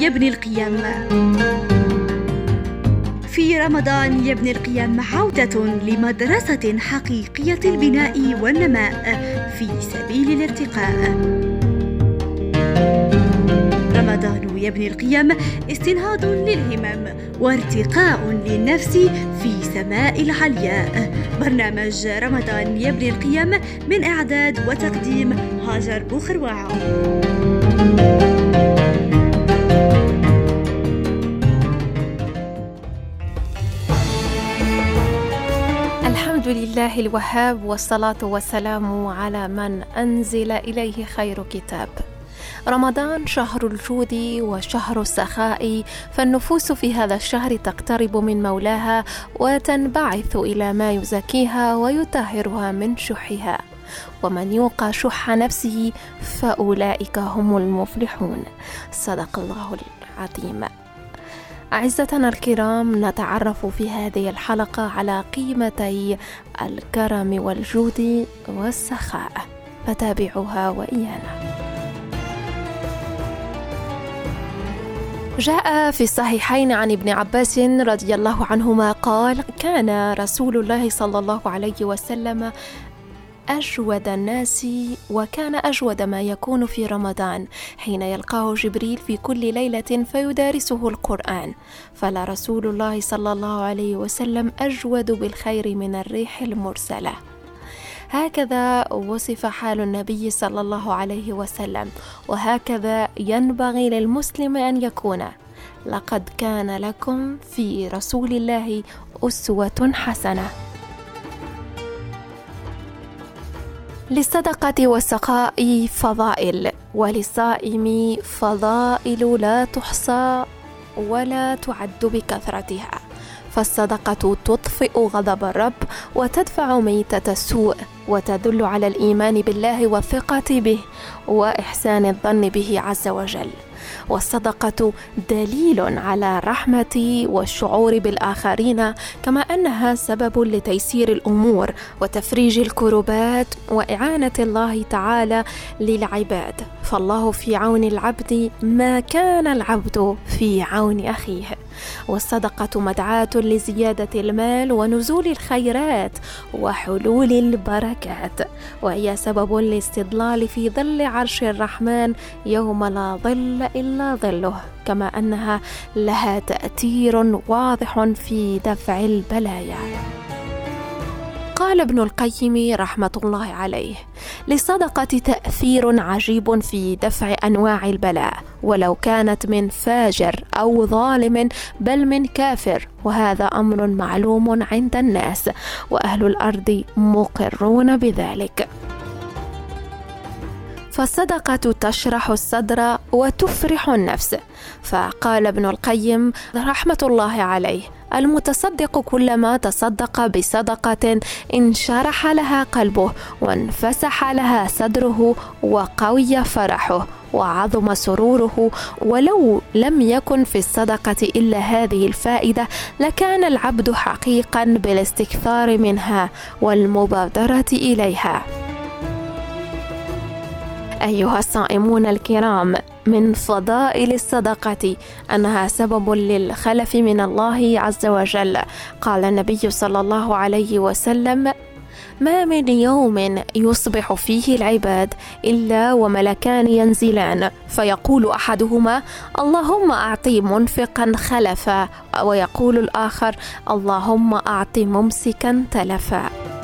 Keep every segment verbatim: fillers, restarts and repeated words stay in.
يبني القيم. في رمضان يبني القيم عودة لمدرسة حقيقية البناء والنماء في سبيل الارتقاء. رمضان يبني القيم استنهاض للهمم وارتقاء للنفس في سماء العلياء. برنامج رمضان يبني القيم من إعداد وتقديم هاجر بوخرواعة. الحمد لله الوهاب، والصلاة والسلام على من أنزل إليه خير كتاب. رمضان شهر الجود وشهر السخاء، فالنفوس في هذا الشهر تقترب من مولاها وتنبعث إلى ما يزكيها ويطهرها من شحها، ومن يوقى شح نفسه فأولئك هم المفلحون. صدق الله العظيم. أعزتنا الكرام، نتعرف في هذه الحلقة على قيمتي الكرم والجود والسخاء، فتابعوها وإيانا. جاء في الصحيحين عن ابن عباس رضي الله عنهما قال: كان رسول الله صلى الله عليه وسلم أجود الناس، وكان أجود ما يكون في رمضان حين يلقاه جبريل في كل ليلة فيدارسه القرآن، فلا رسول الله صلى الله عليه وسلم أجود بالخير من الريح المرسلة. هكذا وصف حال النبي صلى الله عليه وسلم، وهكذا ينبغي للمسلم أن يكون. لقد كان لكم في رسول الله أسوة حسنة. للصدقة والسخاء فضائل، وللصائم فضائل لا تحصى ولا تعد بكثرتها. فالصدقة تطفئ غضب الرب وتدفع ميتة السوء، وتدل على الإيمان بالله والثقة به وإحسان الظن به عز وجل. والصدقة دليل على الرحمة والشعور بالآخرين، كما أنها سبب لتيسير الأمور وتفريج الكربات وإعانة الله تعالى للعباد. فالله في عون العبد ما كان العبد في عون أخيه. والصدقة مدعاة لزيادة المال ونزول الخيرات وحلول البركات، وهي سبب للاستظلال في ظل عرش الرحمن يوم لا ظل إلا ظله، كما أنها لها تأثير واضح في دفع البلايا. قال ابن القيم رحمة الله عليه: للصدقة تأثير عجيب في دفع أنواع البلاء، ولو كانت من فاجر أو ظالم بل من كافر، وهذا أمر معلوم عند الناس، وأهل الأرض مقرون بذلك. فالصدقة تشرح الصدر وتفرح النفس. فقال ابن القيم رحمة الله عليه: المتصدق كلما تصدق بصدقة انشرح لها قلبه وانفسح لها صدره وقوي فرحه وعظم سروره. ولو لم يكن في الصدقة إلا هذه الفائدة لكان العبد حقيقا بالاستكثار منها والمبادرة إليها. أيها الصائمون الكرام، من فضائل الصدقة أنها سبب للخلف من الله عز وجل. قال النبي صلى الله عليه وسلم: ما من يوم يصبح فيه العباد إلا وملكان ينزلان، فيقول أحدهما: اللهم أعطي منفقا خلفا، ويقول الآخر: اللهم أعطي ممسكا تلفا.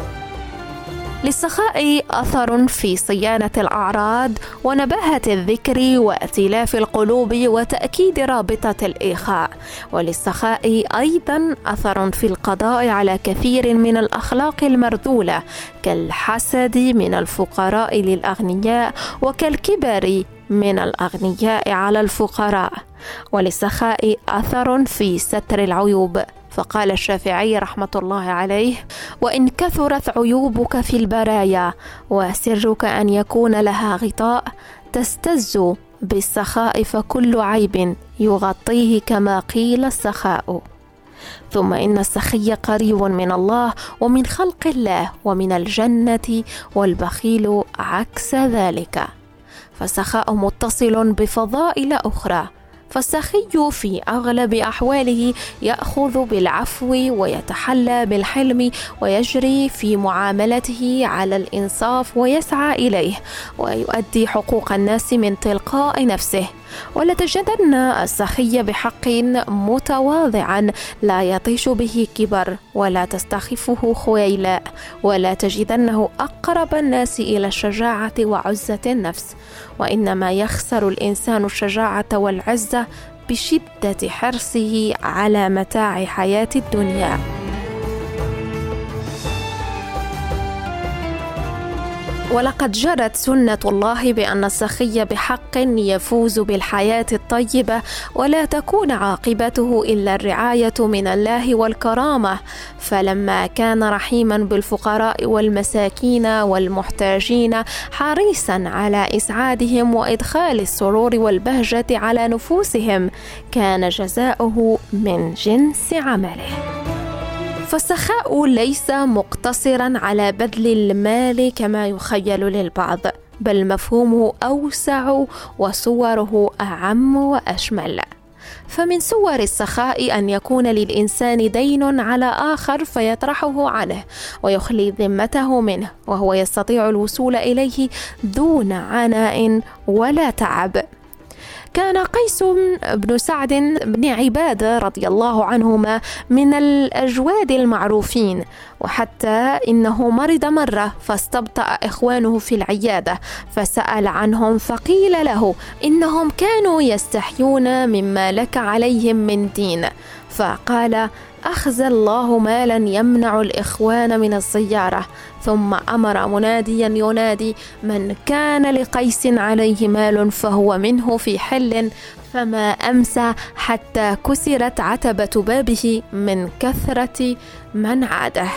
للسخاء أثر في صيانة الأعراض ونباهة الذكر وائتلاف القلوب وتأكيد رابطة الإخاء. وللسخاء أيضا أثر في القضاء على كثير من الأخلاق المرذولة، كالحسد من الفقراء للأغنياء، وكالكبر من الأغنياء على الفقراء. وللسخاء أثر في ستر العيوب، فقال الشافعي رحمة الله عليه: وإن كثرت عيوبك في البرايا وسرك أن يكون لها غطاء تستز بالسخاء، فكل عيب يغطيه كما قيل السخاء. ثم إن السخي قريب من الله ومن خلق الله ومن الجنة، والبخيل عكس ذلك. فالسخاء متصل بفضائل أخرى، فالسخي في أغلب أحواله يأخذ بالعفو ويتحلى بالحلم ويجري في معاملته على الإنصاف ويسعى إليه ويؤدي حقوق الناس من تلقاء نفسه. ولا تجدن السخي بحق متواضعا لا يطيش به كبر ولا تستخفه خيلاء، ولا تجدنه أقرب الناس إلى الشجاعة وعزة النفس، وإنما يخسر الإنسان الشجاعة والعزة بشدة حرصه على متاع حياة الدنيا. ولقد جرت سنة الله بأن السخي بحق يفوز بالحياة الطيبة ولا تكون عاقبته إلا الرعاية من الله والكرامة، فلما كان رحيما بالفقراء والمساكين والمحتاجين حريصا على إسعادهم وإدخال السرور والبهجة على نفوسهم، كان جزاؤه من جنس عمله. فالسخاء ليس مقتصرا على بذل المال كما يخيل للبعض، بل مفهومه أوسع وصوره أعم وأشمل. فمن صور السخاء أن يكون للإنسان دين على آخر فيطرحه عنه ويخلي ذمته منه، وهو يستطيع الوصول إليه دون عناء ولا تعب. كان قيس بن سعد بن عبادة رضي الله عنهما من الأجواد المعروفين، وحتى إنه مرض مرة فاستبطأ إخوانه في العيادة فسأل عنهم فقيل له إنهم كانوا يستحيون مما لك عليهم من دين، فقال: أخزى الله مالا يمنع الإخوان من الزيارة. ثم أمر مناديا ينادي: من كان لقيس عليه مال فهو منه في حل، فما أمسى حتى كسرت عتبة بابه من كثرة من عاده.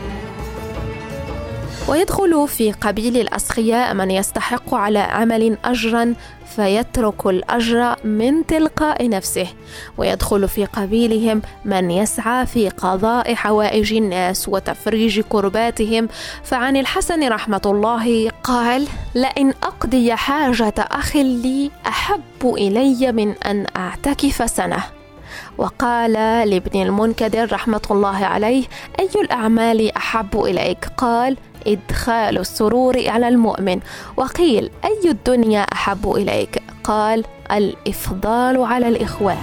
ويدخل في قبيل الأسخياء من يستحق على عمل أجرا فيترك الأجر من تلقاء نفسه، ويدخل في قبيلهم من يسعى في قضاء حوائج الناس وتفريج كرباتهم. فعن الحسن رحمة الله قال: لئن أقضي حاجة أخ لي أحب إلي من أن أعتكف سنة. وقال لابن المنكدر رحمة الله عليه: أي الأعمال أحب إليك؟ قال: إدخال السرور على المؤمن. وقيل: أي الدنيا أحب إليك؟ قال: الإفضال على الإخوان.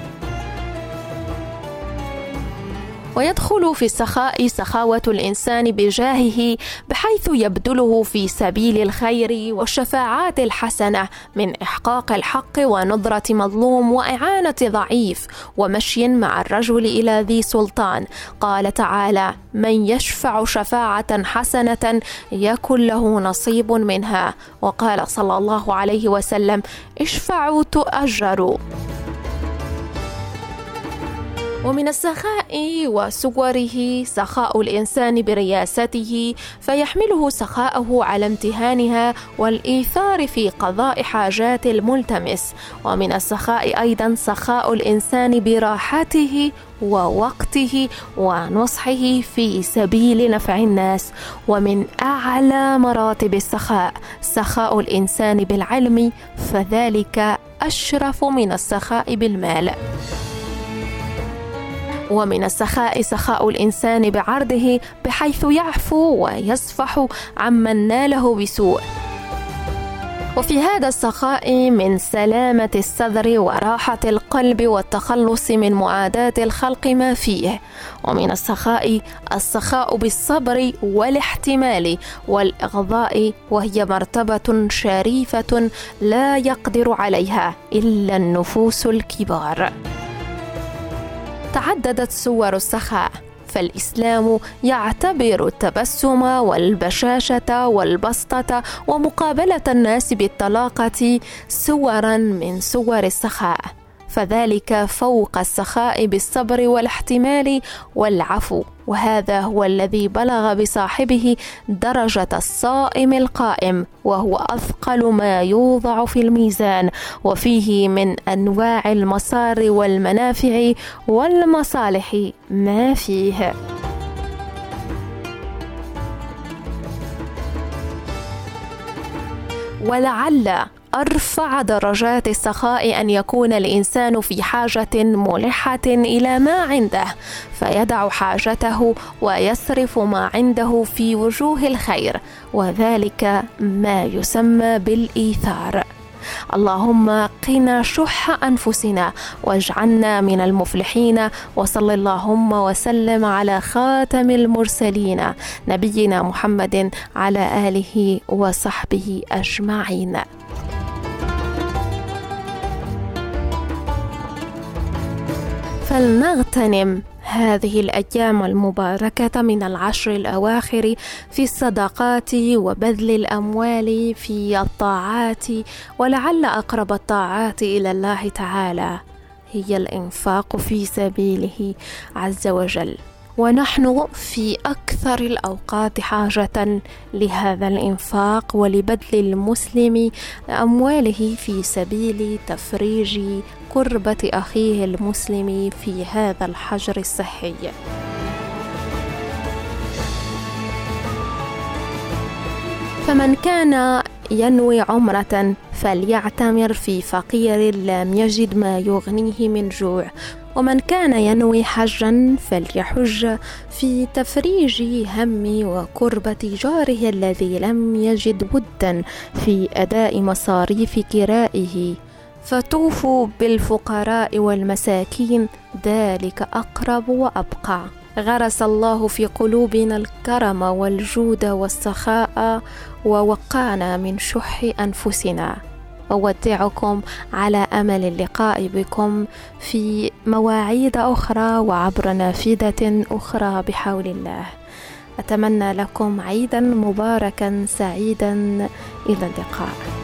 ويدخل في السخاء سخاوة الإنسان بجاهه بحيث يبذله في سبيل الخير والشفاعات الحسنة من إحقاق الحق ونظرة مظلوم وإعانة ضعيف ومشي مع الرجل إلى ذي سلطان. قال تعالى: من يشفع شفاعة حسنة يكن له نصيب منها. وقال صلى الله عليه وسلم: اشفعوا تؤجروا. ومن السخاء وصوره سخاء الإنسان برياسته، فيحمله سخاءه على امتهانها والإيثار في قضاء حاجات الملتمس. ومن السخاء أيضا سخاء الإنسان براحته ووقته ونصحه في سبيل نفع الناس. ومن أعلى مراتب السخاء سخاء الإنسان بالعلم، فذلك أشرف من السخاء بالمال. ومن السخاء سخاء الإنسان بعرضه بحيث يعفو ويصفح عمن ناله بسوء. وفي هذا السخاء من سلامة الصدر وراحة القلب والتخلص من معاداة الخلق ما فيه. ومن السخاء السخاء بالصبر والاحتمال والإغضاء، وهي مرتبة شريفة لا يقدر عليها إلا النفوس الكبار. تعددت صور السخاء، فالإسلام يعتبر التبسم والبشاشة والبسطة ومقابلة الناس بالطلاقة صورا من صور السخاء، فذلك فوق السخاء بالصبر والاحتمال والعفو. وهذا هو الذي بلغ بصاحبه درجة الصائم القائم، وهو أثقل ما يوضع في الميزان، وفيه من أنواع المسار والمنافع والمصالح ما فيه. ولعل أرفع درجات السخاء أن يكون الإنسان في حاجة ملحة إلى ما عنده، فيدع حاجته ويصرف ما عنده في وجوه الخير، وذلك ما يسمى بالإيثار. اللهم قنا شح أنفسنا واجعلنا من المفلحين، وصل اللهم وسلم على خاتم المرسلين نبينا محمد على آله وصحبه أجمعين. فلنغتنم هذه الأيام المباركة من العشر الأواخر في الصدقات وبذل الأموال في الطاعات، ولعل أقرب الطاعات إلى الله تعالى هي الإنفاق في سبيله عز وجل، ونحن في أكثر الأوقات حاجة لهذا الإنفاق ولبذل المسلم أمواله في سبيل تفريج كربة أخيه المسلم في هذا الحجر الصحي. فمن كان ينوي عمرة فليعتمر في فقير لم يجد ما يغنيه من جوع، ومن كان ينوي حجا فليحج في تفريج هم وكربة جاره الذي لم يجد بدا في أداء مصاريف كرائه، فطوفوا بالفقراء والمساكين، ذلك أقرب وأبقى. غرس الله في قلوبنا الكرم والجود والسخاء، ووقانا من شح أنفسنا. أودعكم على أمل اللقاء بكم في مواعيد أخرى وعبر نافذة أخرى بحول الله. أتمنى لكم عيدا مباركا سعيدا، إلى اللقاء.